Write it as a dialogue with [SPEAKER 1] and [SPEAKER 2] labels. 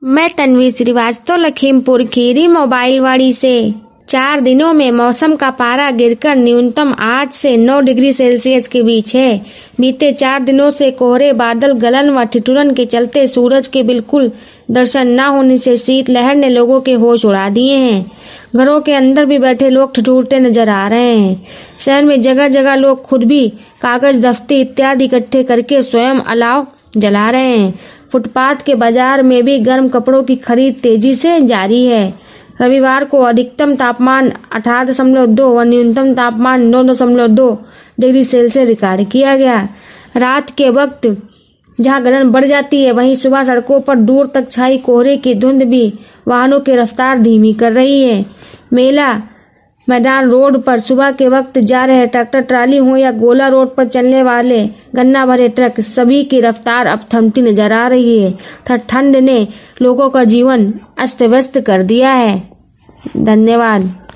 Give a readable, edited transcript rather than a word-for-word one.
[SPEAKER 1] मैं तन्वी श्रीवास्तव लखीमपुर खीरी मोबाइलवाड़ी से। 4 दिनों में मौसम का पारा गिरकर न्यूनतम 8 से 9 डिग्री सेल्सियस के बीच है। बीते 4 दिनों से कोहरे, बादल, गलन व ठिठुरन के चलते सूरज के बिल्कुल दर्शन न होने से शीतलहर ने लोगों के होश उड़ा दिए हैं। घरों के अंदर भी बैठे लोग ठिठुरते नजर आ रहे हैं। शहर में जगह जगह लोग खुद भी कागज, दफ्ती इत्यादि इकट्ठे करके स्वयं अलाव जला रहे हैं। फुटपाथ के बाजार में भी गर्म कपड़ों की खरीद तेजी से जारी है। रविवार को अधिकतम तापमान 18.2 व न्यूनतम तापमान 9.2 डिग्री सेल्सियस रिकॉर्ड किया गया। रात के वक्त जहां गलन बढ़ जाती है, वहीं सुबह सड़कों पर दूर तक छाई कोहरे की धुंध भी वाहनों की रफ्तार धीमी कर रही है। मेला मैदान रोड पर सुबह के वक्त जा रहे ट्रैक्टर ट्राली हो या गोला रोड पर चलने वाले गन्ना भरे ट्रक, सभी की रफ्तार अब थमती नजर आ रही है। ठंड ने लोगों का जीवन अस्त व्यस्त कर दिया है। धन्यवाद।